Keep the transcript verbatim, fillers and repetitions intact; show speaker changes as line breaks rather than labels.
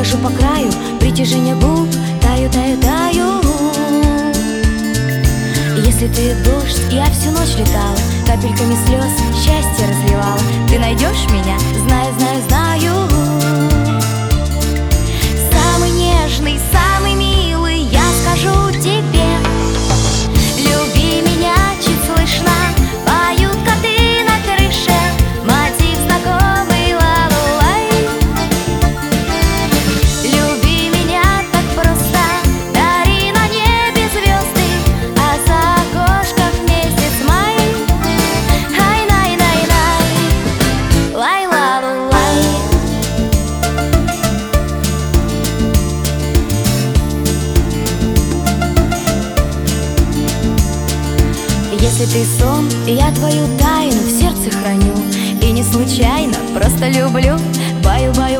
хожу по краю притяжения губ, таю, таю, таю. Если ты дождь, я всю ночь летала, капельками слез счастье разливала. Ты найдешь меня, знаю, знаю, знаю. Самый нежный, самый милый, я скажу тебе. Люби меня, чуть слышно поют коты на крыше, мотив знакомый ла-ла-лай. Люби меня так просто, дари на небе звезды, а за окошком месяц май. Ай-най-най-най, лай-ла-ла-лай. Если ты сон, я твою тайну в сердце храню, и не случайно, просто люблю. Баю-баю.